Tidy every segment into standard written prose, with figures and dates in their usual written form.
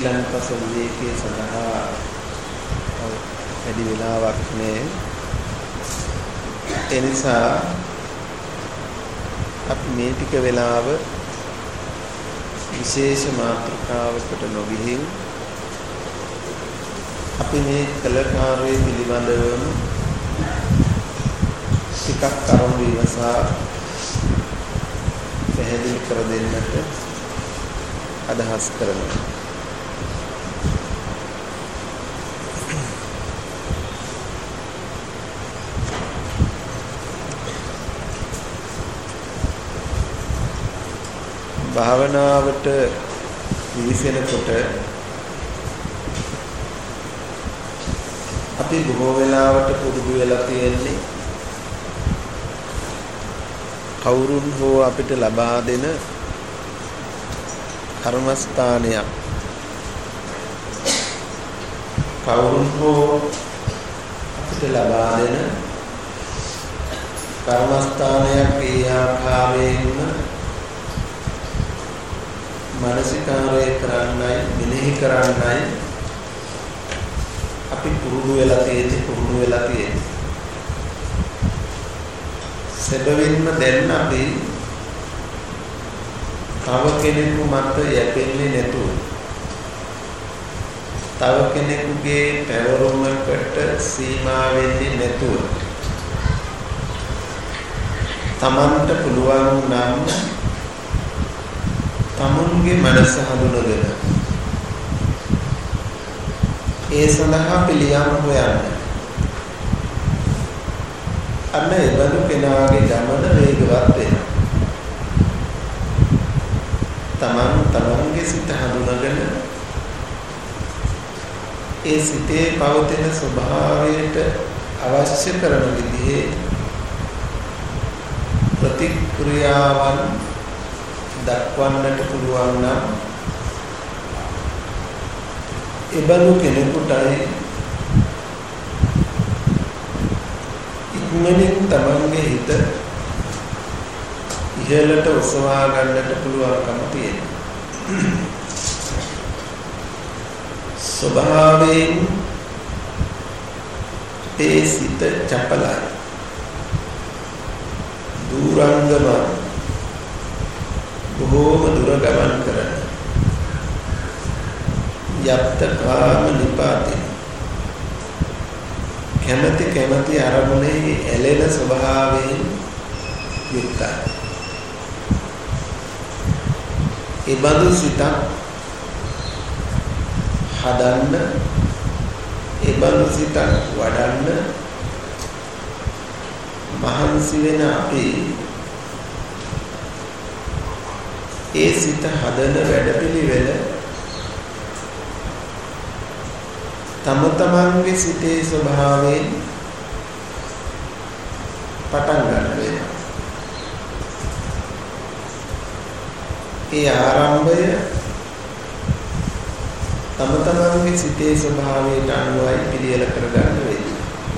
ඊළඟපස විවේකයේ සඳහා වැඩි වෙලාවක් නෑ. ඒ නිසා අපි මේ ටික වෙලාව විශේෂ මාතෘකාවකට නොගිහින් අපි මේ කළ කාර්යය පිළිබඳවම ටිකක් කරුණු විමසා පැහැදිලි කර දෙන්නට අදහස් කරනවා. භාවනාවට විසිරෙනකොට අපි බොහෝ වෙලාවට පුරුදු වෙලා තියෙන්නේ කවුරුන් හෝ අපිට ලබා දෙන කර්මස්ථානයක්, කවුරුන් හෝ අපිට ලබා දෙන කර්මස්ථානයක් ඒ ආකාරයෙන්ම මානසිකාරය කරන්නයි මෙනෙහි කරන්නයි අපි පුරුදු වෙලා තියෙන්නේ. සැබවින්ම දැන් අපි තව කෙනෙකු මත යැපෙන්නේ නැතුව, තව කෙනෙකුගේ පැවරුමකට සීමා වෙන්නේ නැතුව, තමන්ට පුළුවන් නම් තමුන්ගේ මනස හඳුනගෙන ඒ සඳහා පිළියම් හොයන්න. අන්න ඒ බඳු කෙනාගේ ගමන වේගවත් වෙනවා. තමන්ගේ සිත හඳුනගෙන ඒ සිතේ පවතින ස්වභාවයට අවශ්‍ය කරන විදිහේ ප්‍රතික්‍රියාවන් දක්වන්නට පුළුවන් නම් එබඳු කෙනෙකුටයි ඉක්මනින් තමන්ගේ හිත ඉහළට ඔසවා ගන්නට පුළුවන්කම තියෙනවා. ස්වභාවයෙන් ඒ සිත චපලයි, දුරංගම, බොහෝම දුර ගමන් කරන යප්ත කාම නිපාතේ කැමැති අරමුණේ ඇලෙන ස්වභාවයෙන් යුක්තයි. ඒ බඳු සිතක් හදන්න, ඒ බඳු සිතක් වඩන්න මහන්සි වෙන අපි ඒ සිත හදන වැඩපිළිවෙල තමන්ගේ සිතේ ස්වභාවයෙන් පටන් ගන්න වෙනවා. ඒ ආරම්භය තමන්ගේ සිතේ ස්වභාවයට අනුවයි පිළියෙල කරගන්න වෙන්නේ.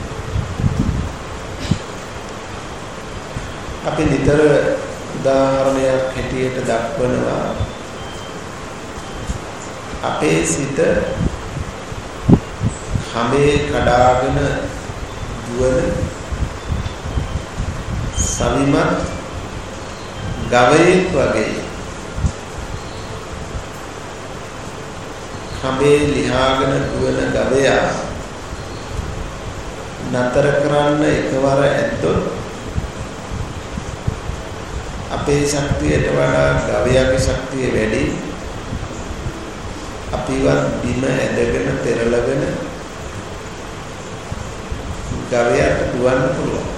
අපි නිතර උදාහරණයක් හැටියට දක්වනවා අපේ සිත හැමේ කඩාගෙන දුවන සවිමත් ගවයෙක් වගේ, හැමේ ලිහාගෙන දුවන ගවයා නතර කරන්න එකවර ඇද්දොත් අපේ ශක්තියට වඩා ගවයාගේ ශක්තිය වැඩි. අපිවත් බිම ඇදගෙන පෙරලගෙන ගවයාට දුවන්න පුළුවන්.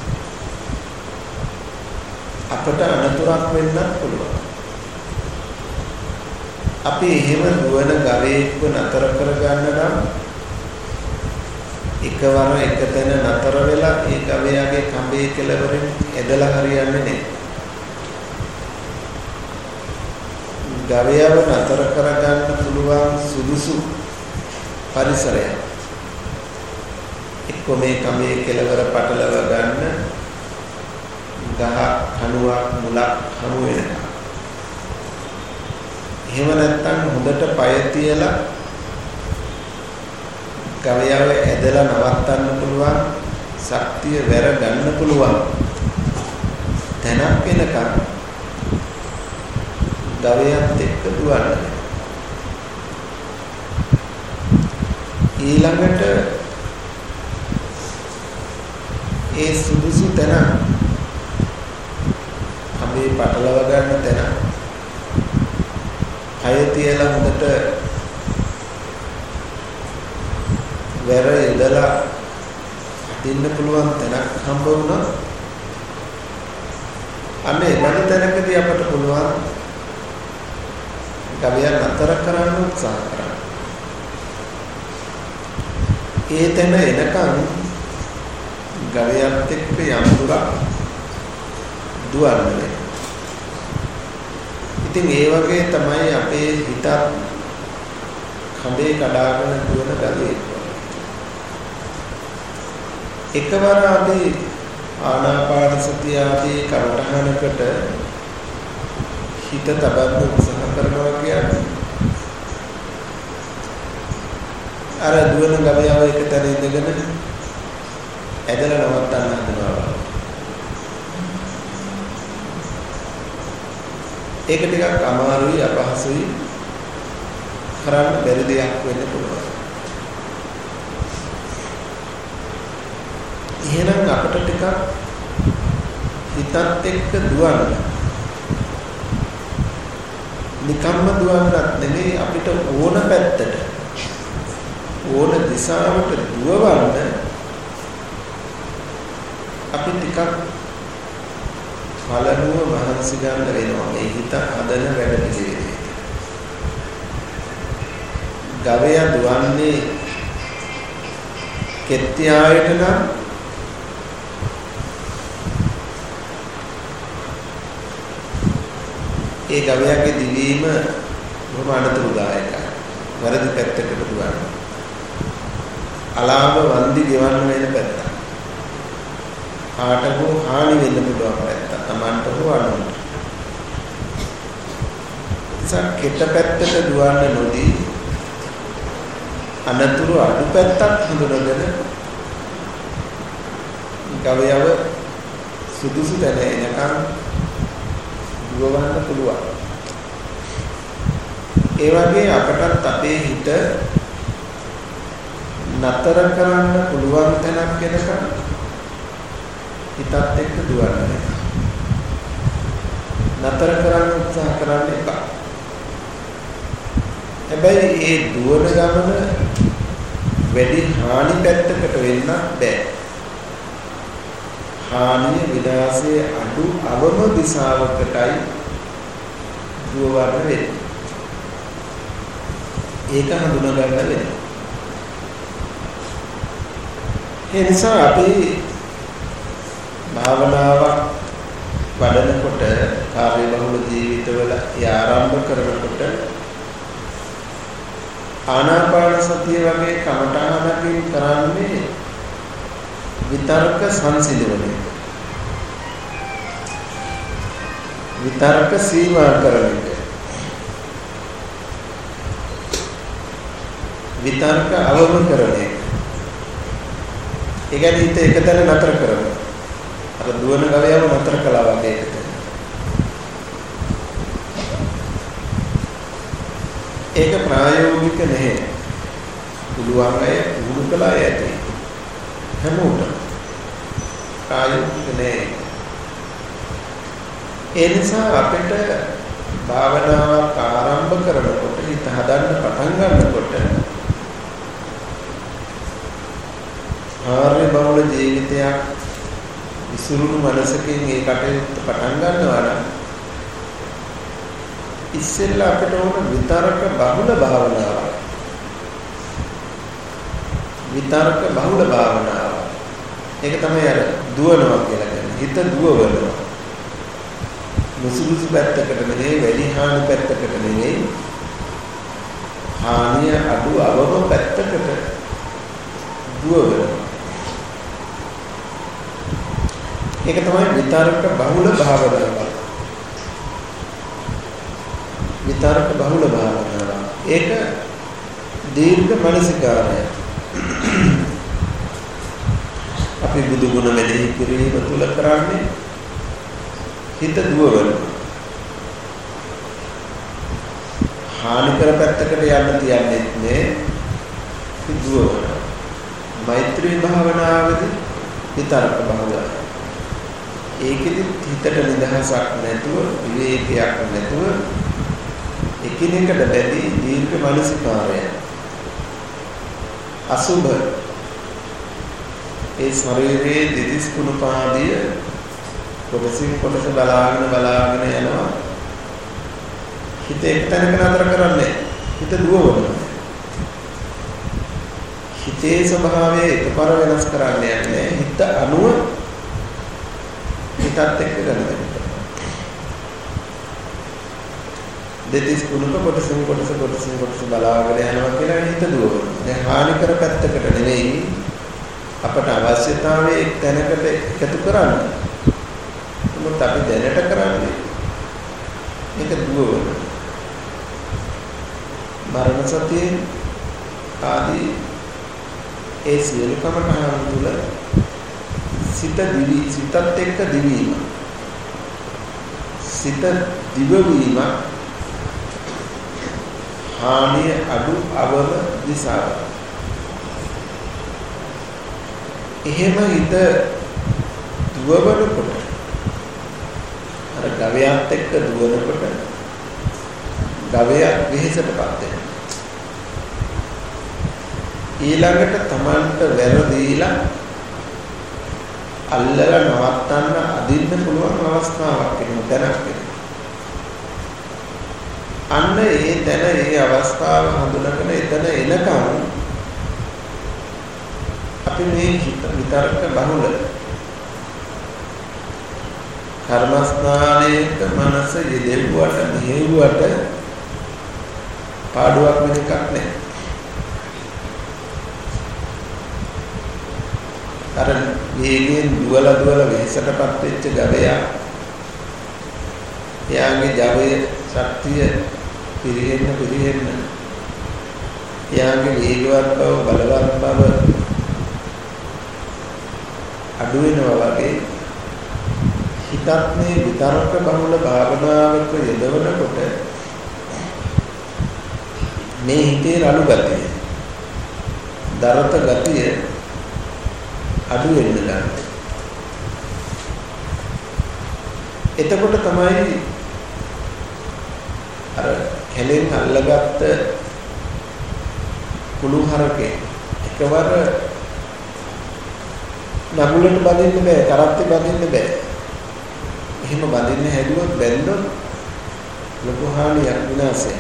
අපට අනතුරක් වෙන්නත් පුළුවන්. අපි එහෙම දුවන ගවයෙක්ව නතර කරගන්න නම් එකවර එකතැන නතර වෙලා ඒ ගවයාගේ කඹේ කෙළවරින් ඇදලා හරියන්නේ නැහැ. ගවයාව නතර කරගන්න පුළුවන් සුදුසු පරිසරයක් එක්ක මේ කඹේ කෙළවර පටලව ගන්න ගහ කණුවක් මුලක් හමු වෙනවා. එහෙම නැත්නම් හොඳට පය තියලා ගවයාව ඇදලා නවත්තන්න පුළුවන් ශක්තිය වැර ගන්න පුළුවන් තැනක් වෙනකන් ගවයාත් එක්ක දුවන්න. ඊළඟට ඒ සුදුසු තැන අපි පටලව ගන්න තැන කය තියලා හොඳට වැර යදලා අදින්න පුළුවන් තැනක් හම්බ වුණා. අනේ මන තැනකදී අපට පුළුවන් ගවයා නතර කරන්න උත්සාහ කරන්න. ඒ තැන එනකන් ගවයාත් එක්ක යම් දුරක් දුවන්න වෙනවා. ඉතින් ඒ වගේ තමයි අපේ හිතත් කඹේ කඩාගෙන දුවන ගලේ. එකවර අපි ආනාපාන සතිය ආදී කර්මඨහනකට හිත තබන්න උත්සාහ කරනවා කියන්නේ අර දුවන ගවයාව එක තැන ඉඳගෙන ඇදලා නවත්තන්න හදනවා. ඒක ටිකක් අමාරුයි අපහසුයි කරන්න බැරි දෙයක් වෙන්න පුළුවන්. එහෙනම් අපිට ටිකක් හිතත් එක්ක දුවන්න. නිකම්ම දුවන්නත් නෙමෙයි අපිට ඕන පැත්තට ඕන දිශාවට දුවවන්න අපි ටිකක් පළමුව මහන්සි ගන්න වෙනවා මේ හිත හදන වැඩ පිළිවෙලේ. ගවයා දුවන්නේ කෙත්තියායට නම් ඒ ගවයාගේ දිවීම බොහොම අනතුරුදායකයි. වරද පැත්තකට දුවනවා. අලාභ වන්දි ගෙවන්න වෙන පැත්ත. කාට හෝ හානි වෙන්න පුළුවන් පැත්ත. Tamanට හෝ අනුන්ට. කෙට පැත්තට දුවන්න නොදී අනතුරු අඩු පැත්තක් හඳුනගෙන ගවයාව සුදුසු තැන එනකන් දුවවන්න පුළුවන්. ඒ වගේ අපටත් අපේ හිත නතර කරන්න පුළුවන් තැනක් වෙනකන් හිතත් එක්ක දුවන්න. නතර කරන්න උත්සාහ කරන්න එපා. හැබැයි ඒ දුවන ගමන වැඩි හානි පැත්තකට වෙන්න බෑ. හානිය විනාශයේ අඩු අවම දිශාවකටයි දුවවන්න වෙන්නේ. ඒක හඳුනා ගන්න වෙනවා. ඒ නිසා අපි භාවනාවක් වඩනකොට කාර්යබහුල ජීවිතවල ආරම්භ කරනකොට ආනාපාන සතිය වගේ කමඨානකින් කරන්නේ විතර්ක සංසිඳවන එක. විතර්ක සීමා කරන එක. විතර්ක අවම කරන එක. ඒ කියන්නේ හිත එකතැන නතර කරනවා. අර දුවන ගවයාව නතර කළා වගේ එකතැන. ඒක ප්‍රායෝගික නැහැ. පුළුවන් අය පුහුණු කළා ඇති. හැමෝටම ප්‍රායෝගික නැහැ. ඒ නිසා අපිට භාවනාවක් ආරම්භ කරනකොට හිත හදන්න පටන් ගන්නකොට ආර්ය බහුල ජීවිතයක් විසිරුණු මනසකින් ඒ කටයුත්ත පටන් ගන්නවා නම් ඉස්සෙල්ලා අපිට ඕන විතරක බහුල භාවනාවක්. විතරක බහුල භාවනාවක්. ඒක තමයි අර දුවනවා කියලා කියන්නේ. හිත දුවවනවා. මුසුසුසු පැත්තකට නෙවෙයි, වැඩි හානි පැත්තකට නෙවෙයි. හානිය අඩු අවම පැත්තකට දුවවනවා. ඒක තමයි විතරක බහුල භාවනාවක්. විතරක බහුල භාවනාවක්. ඒක දීර්ඝ මනසිකාරය. අපි බුදු ගුණ මෙනෙහි කිරීම තුල කරන්නේ හිත දුවවන. හානි කර පැත්තකට යන්න තියන්නේ නේ දුවවන. මෛත්‍රී භාවනාවේදී විතරක බහුලයි. ඒකෙදි හිතට නිදහසක් නැතුව විවේකයක් නැතුව එකිනෙකට බැදී දීර්ඝ මානසිකාරය අසුභ ඒ ශරීරයේ දිදිස් කුණපාදිය කොටසින් කොටස බලාගෙන යනවා. හිත එක්තැනක නතර කරන්නේ හිත දුවවනවා. හිතේ ස්වභාවය එකපාර වෙනස් කරන්නේ නැහැ. හිත අනුව හිතත් එක්ක ගන්න. දෙතිස් කුණක කොටසින් කොටස බලාගෙන යනවා කියලා හිත දුවවනවා. දැන් හානි කර පැත්තකට නෙවෙයි අපට අවශ්‍යතාවයේ එක් තැනකට එකතු කරන්න. මොකද අපි දැනට කරන්නේ මේක දුවවන. මරණ සතියේ ආදී ඒ සියලු කමඨාන් තුළ සිත එක්ක දිවීම. සිත දිවවීම හානිය අඩු අවම දිශාව. එහෙම හිත දුවවනකොට අර ගවයාත් එක්ක දුවනකොට ගවයා වෙහෙසටපත් වෙනවා. ඊළඟට Tamanට වැරදීලා අල්ලලා නවත්තන්න අදින්න පුළුවන් අවස්ථාවක් එනවා දැනක් එනවා. අන්න ඒ තැන ඒ අවස්ථාව හඳුනගෙන එතන එනකම් අපි මේ විතරක බහුල කර්මස්ථානයක මනස යෙදෙව්වට මෙහෙව්වට පාඩුවක් වෙන එකක් නැහැ. අර වේගයෙන් දුවලා වෙහෙසටපත් වෙච්ච ගවයා එයාගේ ජවයේ ශක්තිය පිරෙන්න එයාගේ වේගවත් බව බලවත් බව අඩු වෙනවා වගේ හිතත් මේ විතරක බහුල භාවනාවක යෙදවනකොට මේ හිතේ රළු ගතිය දරත ගතිය අඩු වෙන්න ගන්නවා. එතකොට තමයි අර කැලෙන් අල්ලගත්ත කුළු හරකේ එකවර නගුලට බඳින්න බෑ, කරත්තේ බඳින්න බෑ. එහෙම බඳින්න හැදුවොත් බැන්දොත් ලොකු හානියක් විනාශයක්.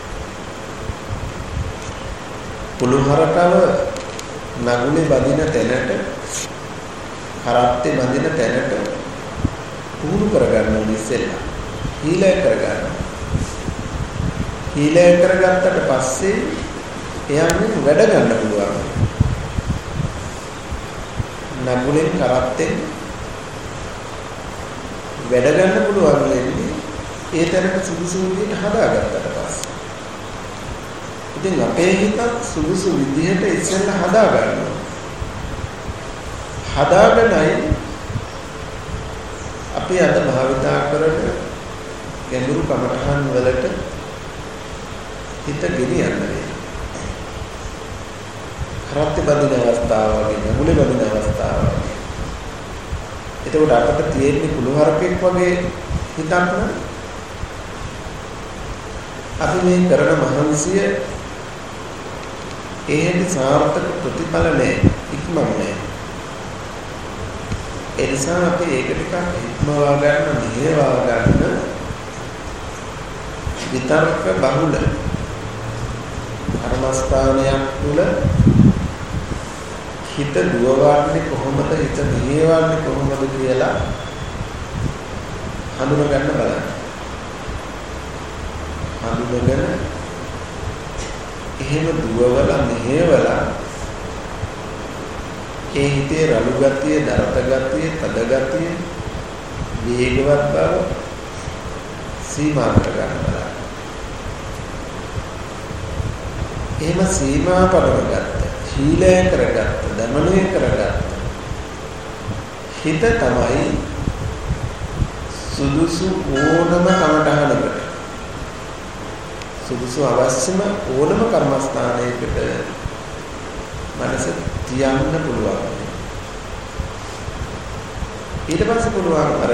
කුළු හරකව නගුලේ බඳින තැනට කරත්තේ බඳින තැනට පුහුණු කරගන්න ඕනේ ඉස්සෙල්ලා. හීලය කරගන්න. හීලය කරගත්තට පස්සේ එයාගෙන් වැඩ ගන්න පුළුවන්. නගුලෙන් කරත්තෙන් වැඩ ගන්න පුළුවන් වෙන්නේ ඒ තැනට සුදුසු විදිහට හදාගත්තට පස්සේ. ඉතින් අපේ හිතත් සුදුසු විදිහට ඉස්සෙල්ලා හදා ගන්නවා. හදාගෙනයි අපි අද භාවිතා කරන ගැඹුරු කමඨහන් වලට හිත ගෙනියන්නේ. කරත්තේ බඳින අවස්ථාව වගේ, නගුලේ බඳින අවස්ථාව වගේ. එතකොට අපිට තියෙන්නේ කුළුහරපෙක් වගේ හිතක් නම් අපි මේ කරන මහන්සිය ඒහෙදි සාර්ථක ප්‍රතිඵල නැහැ, ඉක්මන් නැහැ. ඒ නිසා අපි ඒක ටිකක් ඉක්මවා ගන්න, මෙහෙවා ගන්න විතරක බහුල කර්මස්ථානයක් තුළ හිත දුවවන්නේ කොහොමද, හිත මෙහෙවන්නේ කොහොමද කියලා හඳුනා ගන්න බලන්න. හඳුනගෙන එහෙම දුවවලා මෙහෙවලා ඒ හිතේ රළු ගතිය, දරත ගතිය, තද ගතිය, වේගවත් බව සීමා කර ගන්න බලන්න. එහෙම සීමා පනවගත්ත, ශීලය කරගත්ත, දමනය කරගත්ත හිත තමයි සුදුසු ඕනම කමඨහනකට සුදුසු අවශ්‍යම ඕනම කර්මස්ථානයකට මනස තියන්න පුළුවන්. ඊට පස්සේ පුළුවන් අර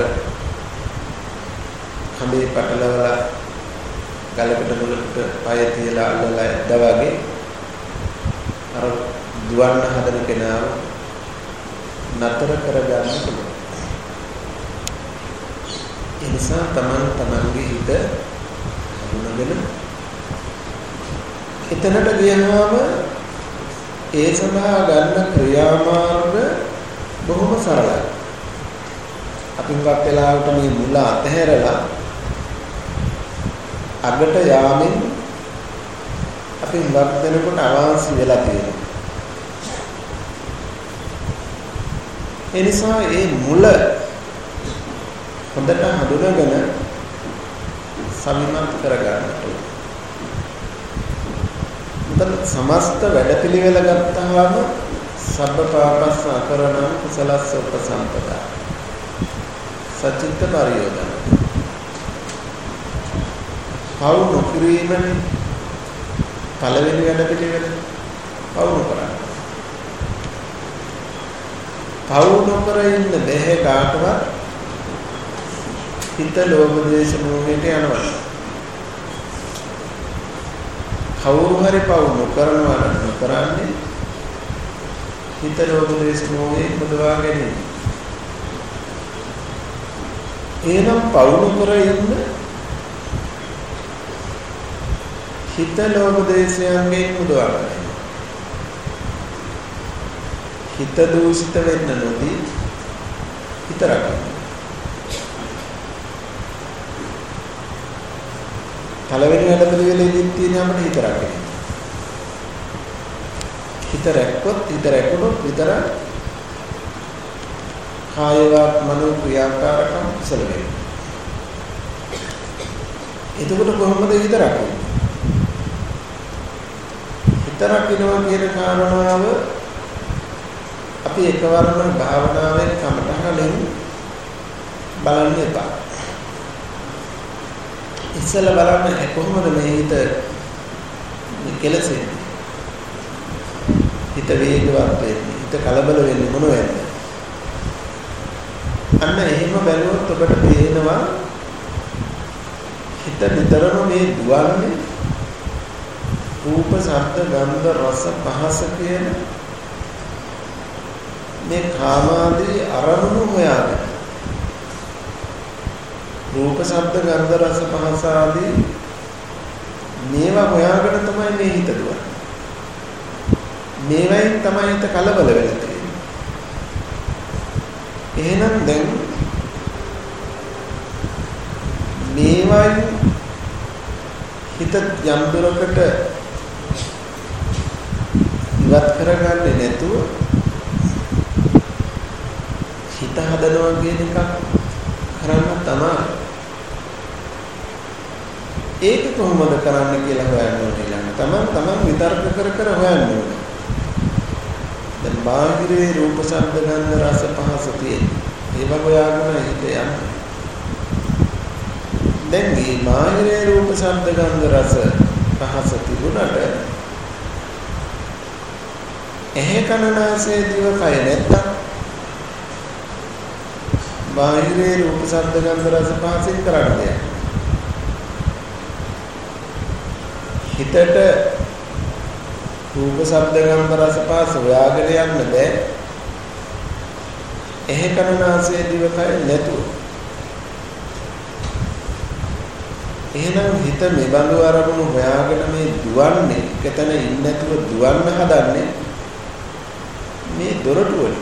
කඹේ පටලවලා ගලකට මුලකට පය තියලා අල්ලලා ඇද්දා වගේ අර දුවන්න හදන කෙනාව නතර කරගන්න පුළුවන්. ඒ නිසා තමන්ගේ හිත හඳුනගෙන එතනට ගියහම ඒ සඳහා ගන්න ක්‍රියාමාර්ග බොහොම සරලයි. අපි වක් වෙලාවට මේ මුල අතහැරලා අගට යාමෙන් අපි වක් දෙනකොට අවාසි වෙලා තියෙනවා. ඒ නිසා මේ මුල හොඳට හඳුනගෙන සම්මත කරගන්නට ඕනේ. මුතන සමස්ත වැඩපිළිවෙල ගත්තාම සබ්බ පාපස්ස අකරණං කුසලස්ස උපසම්පදා සචිත්ත පරියෝදන. පව් නොකිරීමනේ පළවෙනි වැඩපිළිවෙල. පව් නොකරන්න. පව් නොකර ඉන්න බැහැ කාටවත්. හිත ලෝභ දේශ මොහේට යනවා. කවුරු හරි පව් නොකරනවා නම් නොකරන්නේ හිත ලෝභ දේශ මොහේ මුදවා ගැනීම. එහෙනම් පව් නොකර ඉන්න හිත ලෝභ දේශයන්ගෙන් මුදවා ගන්න. හිත දූෂිත වෙන්න නොදී හිත රකින්න. පළවෙනි වැඩපිළිවෙලෙදී තියෙන අපිට හිත රකින්න. හිත රැක්කොත් හිත රැකුණොත් විතර කායවත් මනෝ ක්‍රියාකාරකම් කුසල වෙනවා. එතකොට කොහොමද හිත රකින්නේ? හිත රකින්නවා කියන කාරණාව අපි එකවරම භාවනාවෙන් කමටහලින් බලන්න එපා. ඉස්සෙල්ලා බලන්න කොහොමද මේ හිත කෙලසෙන්නේ? හිත වේගවත් වෙන්නේ, හිත කලබල වෙන්නේ මොනවද? අන්න එහෙම බැලුවොත් ඔබට පේනවා හිත නිතරම මේ දුවන්නේ රූප, ශබ්ද, ගන්ධ, රස, පහස කියන මේ කාමාදී අරමුණු හොයාගෙන රූප, ශබ්ද, ගන්ධ, රස, පහස ආදී මේවා හොයාගෙන තමයි මේ හිත දුවන්නේ. මේවෙන් තමයි හිත කලබල වෙලා තියෙන්නේ. එහෙනම් දැන් මේවෙන් හිත යම් දුරකට ඉවත් කරගන්නේ නැතුව හිත හදනවා කියන එකක් කරන්න තමයි. ඒක කොහොමද කරන්න කියලා හොයන්න ඕනේ ඊළඟ. තමන් විතර්ක කර හොයන්න ඕනේ. දැන් බාහිරේ රූප, ශබ්ද, ගන්ධ, රස, පහස තියෙන්නේ. ඒව හොයාගෙන හිත යන්නේ. දැන් මේ බාහිරේ රූප, ශබ්ද, ගන්ධ, රස, පහස තිබුණාට ඇහැ කන නාසය දිව කය නැත්තම් බාහිරේ රූප, ශබ්ද, ගන්ධ, රස, පහසෙන් කරන්න දෙයක්. හිතට රූප, ශබ්ද, ගන්ධ, රස, පහස හොයාගෙන යන්න බෑ. ඇහැ කන නාසය දිව කය නැතුව. එහෙනම් හිත මෙබඳු අරමුණු හොයාගෙන මේ දුවන්නේ, එකතන ඉන්නේ නැතුව දුවන්න හදන්නේ මේ දොරටු වලින්.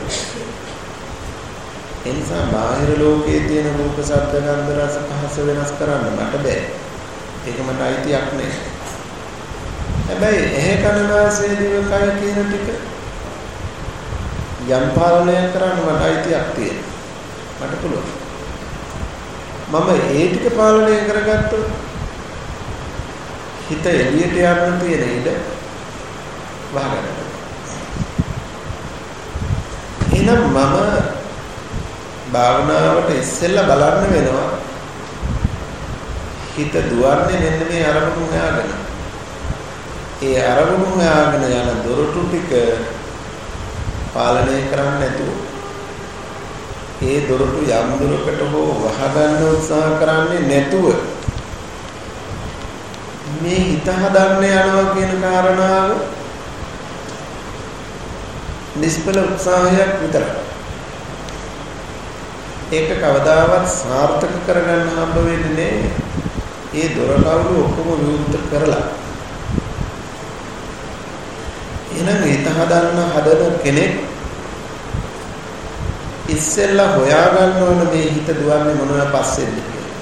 ඒ නිසා බාහිර ලෝකයේ තියෙන රූප, ශබ්ද, ගන්ධ, රස, පහස වෙනස් කරන්න මට බෑ. ඒක මට අයිතියක් නෑ. හැබැයි ඇහැ කන නාසය දිව කය කියන ටික යම් පාලනයක් කරන්න මට අයිතියක් තියෙනවා. මට පුළුවන්. මම ඒ ටික පාලනය කරගත්තොත් හිත එළියට යන්න තියෙන ඉඩ වහගන්න. එහෙනම් මම භාවනාවට ඉස්සෙල්ලා බලන්න වෙනවා හිත දුවන්නේ මෙන්න මේ අරමුණු හොයාගෙන. ඒ අරමුණු හොයාගෙන යන දොරටු ටික පාලනය කරන්න නැතුව ඒ දොරටු යම් දුරකට හෝ වහගන්න උත්සාහ කරන්නේ නැතුව මේ හිත හදන්න යනවා කියන කාරණාව නිෂ්ඵල උත්සාහයක් විතරයි. ඒක කවදාවත් සාර්ථක කරගන්න හම්බ වෙන්නේ නැහැ. ඒ දොරටු ඔක්කොම විවෘත කරලා. එහෙනම් හිත හදන කෙනෙක් ඉස්සෙල්ලා හොයාගන්න ඕන මේ හිත දුවන්නේ මොනවා පස්සෙන්ද කියලා.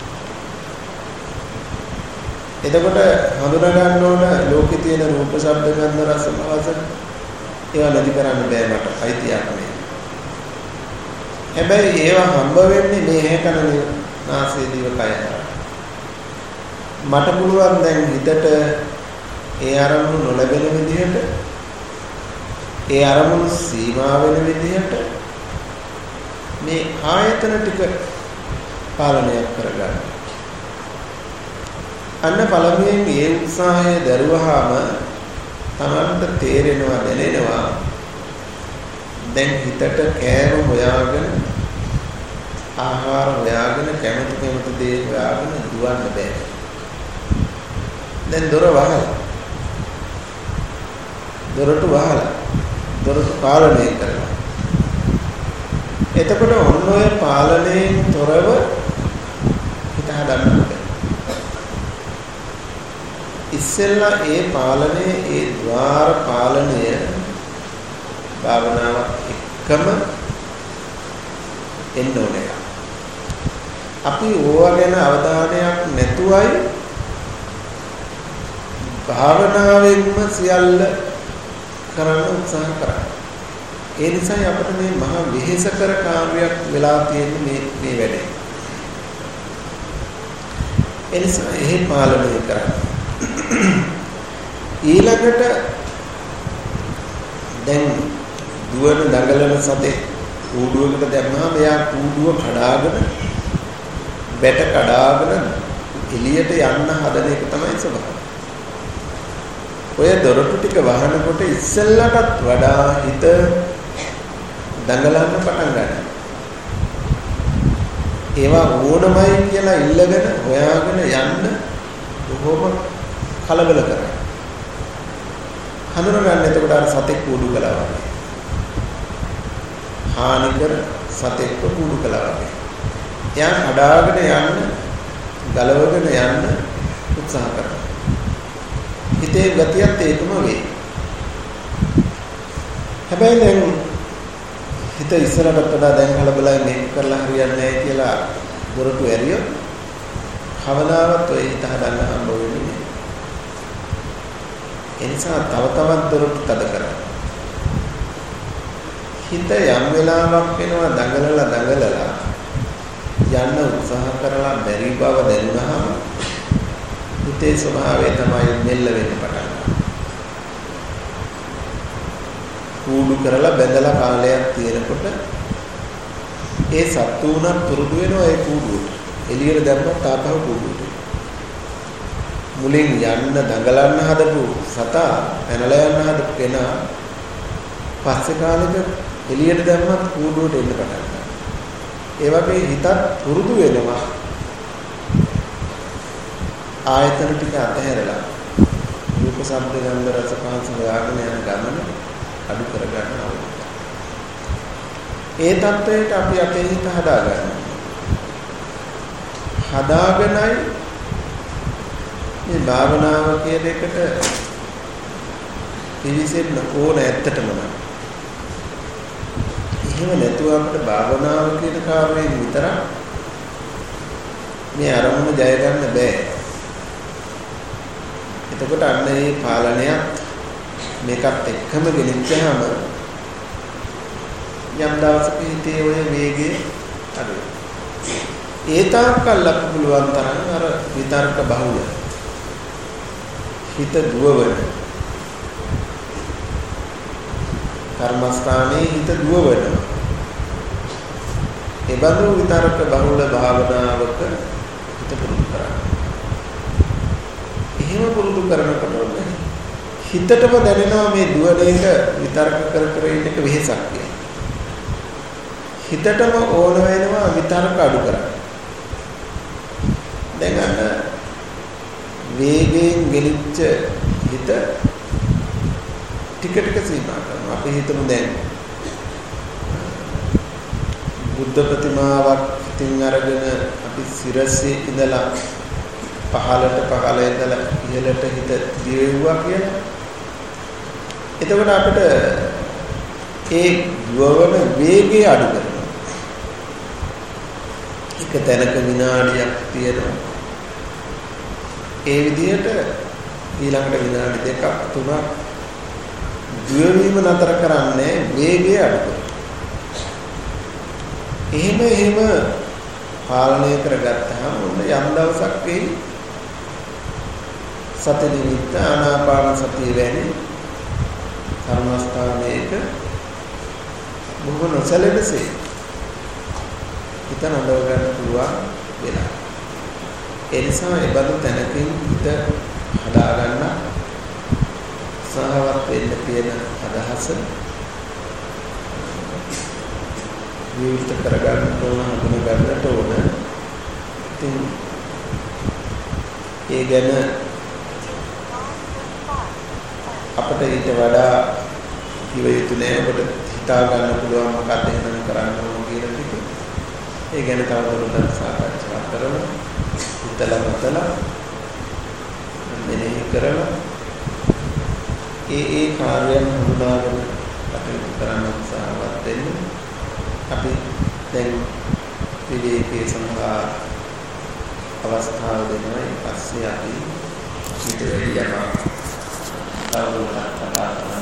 එතකොට හඳුනා ගන්න ඕන ලෝකේ තියෙන රූප, ශබ්ද, ගන්ධ, රස, පහස ඒවා නැති කරන්න බෑ මට. අයිතියක් නෑ. හැබැයි ඒවා හම්බ වෙන්නේ මේ හැකන නාසය දිව කය හරහා. මට පුළුවන් දැන් හිතට ඒ අරමුණු නොලැබෙන විදිහට ඒ අරමුණු සීමා වෙන විදිහට මේ ආයතන ටික පාලනය කරගන්න. අන්න පළමුවෙන් මේ උත්සාහය දරුවාම තමන්ට තේරෙනවා දැනෙනවා දැන් හිතට කෑම හොයාගෙන ආහාර හොයාගෙන කැමති දේ හොයාගෙන දුවන්න බෑ. දැන් දොර වහලා දොරටු වහලා දොරටු පාලනය කරනවා. එතකොට ඔන්න ඔය පාලනයෙන් තොරව හිත හදන්න බෑ. ඉස්සෙල්ලා ඒ පාලනය ඒ ద్వාර පාලනය භාවනාව එක්කම එන්න ඕනේ. අපි ඕවා ගැන අවධානයක් නැතුවයි භාවනාවෙන්ම සියල්ල කරන්න උත්සාහ කරන්නේ. ඒ නිසා අපිට මේ මහා වෙහෙසකර කාර්යයක් වෙලා තියෙන මේ වැඩේ. ඒ නිසා එහෙ පාලනය කරන්න. ඊළඟට දැන් දුවන දඟලන සතේ කූඩුවකට දැම්මම එයා කූඩුව කඩාගෙන බැට කඩාගෙන එළියට යන්න හදන එක තමයි ස්වභාවය. ඔය දොරටු ටික වහනකොට ඉස්සෙල්ලටත් වඩා හිත දඟලන්න පටන් ගන්නවා. ඒවා ඕනමයි කියලා ඉල්ලගෙන හොයාගෙන යන්න බොහොම කලබල කරනවා. හඳුනගන්න එතකොට අර සතෙක් කූඩු කළා වගේ. හානිකර සතෙක් කූඩු කළා වගේ. එයා කඩාගෙන යන්න, ගලවගෙන යන්න උත්සාහ කරනවා. හිතේ ගතියත් ඒකම වේ. හැබැයි දැන් හිත ඉස්සරහට වඩා දැන් කලබලයි මේක කරලා හරියන්නේ නැහැ කියලා දොරටු ඇරියොත් කවදාවත් ඔය හිත හදන්න හම්බ වෙන්නේ නැහැ. ඒ නිසා තව තවත් දොරටු තද කරා. හිත යම් වෙලාවක් වෙනවා දඟලලා යන්න උත්සාහ කරලා බැරි බව දැනුණාම හිතේ ස්වභාවය තමයි මෙල්ල වෙන්න පටන් ගන්නවා. කූඩු කරලා බැඳලා කාලයක් තියෙනකොට ඒ සත්තු උනත් පුරුදු වෙනවා ඒ කූඩුවට. එළියට දැම්මත් ආපහු කූඩුවට. මුලින් යන්න දඟලන්න හදපු සතා පැනලා යන්න හදපු කෙනා පස්සේ කාලෙක එළියට දැම්මත් කූඩුවට එන්න පටන් ගන්නවා. ඒ වගේ හිතත් පුරුදු වෙනවා ආයතන ටික අතහැරලා රූප ශබ්ද ගන්ධ රස පහස හොයාගෙන යන ගමන අඩු කර ගන්න ඕනේ. ඒ தත්වයට අපි අපේ හිත හදා ගන්නවා. හදාගෙනයි මේ භාවනාව කියන එකට පිළිසෙන්න ඕන ඇත්තටම නම්. එහෙම නැතුව අපිට භාවනාව කියන කාර්යයෙන් විතරක් මේ අරමුණ ජය ගන්න බෑ. එතකොට අන්න මේ පාලනයත් මේකත් එක්කම ගෙනිච්චාම යම් දවසක හිතේ ඔය වේගය අඩුයි. ඒ තාක්කල් අප පුළුවන් තරම් අර විතර්ක බහුල හිත දුවවන කර්මස්ථානයේ හිත දුවවනවා. ඒ බඳු විතරක බහුල භාවනාවක හිත පුරුදු කරන්න. එහෙම පුරුදු කරනකොට හිතටම දැනෙනවා මේ දුවන එක විතරක කර කර ඉන්න එක වෙහසක් කියලා. හිතටම ඕන වෙනවා විතරක අඩු කරන්න. දැන් අන්න වේගයෙන් ගෙලිච්ච හිත ටික ටික සීමා කරනවා. අපි හිතමු දැන් බුද්ධ ප්‍රතිමාවක් ඉතින් අරගෙන අපි සිරසේ ඉඳලා පහළ ඉඳලා ඉහළට හිත දිවෙව්වා කියලා. එතකොට අපිට ඒ දුවවන වේගය අඩු කරනවා. එක තැනක විනාඩියක් තියෙනවා. ඒ විදිහට ඊළඟට විනාඩි 2ක් 3ක් දුවවීම නතර කරන්නේ වේගය අඩු කරනවා. එහෙම පාලනය කරගත්තාම ඔන්න යම් දවසක් වෙයි සති නිමිත්ත ආනාපාන සතිය වැනි කර්මස්ථානයක බොහොම නොසැලෙනසේ හිත නඳව ගන්න පුළුවන් වෙලා. ඒ නිසා ඒ බඳු තැනකින් හිත හදා ගන්න සහවත් වෙන්න තියෙන අදහස විවෘත කරගන්න ඕන, හඳුනා ගන්නට ඕන. ඉතින් ඒ ගැන අපිට ඊට වඩා කිව යුතු නෑ. ඔබට හිතා ගන්න පුළුවන් මොකක්ද එහෙනම් කරන්න ඕන කියන ටික. ඒ ගැන තවදුරටත් සාකච්ඡා කරලා හිතලා මෙනෙහි කරලා ඒ කාර්යයන් හඳුනාගෙන කටයුතු කරන්න උත්සාහවත් වෙන්න. අපි දැන් විවේකයේ සඳහා අවස්ථාව දෙනවා. ඊපස්සේ අපි ඊට වැඩි යනවා. තවදුරටත් කතා කරමු.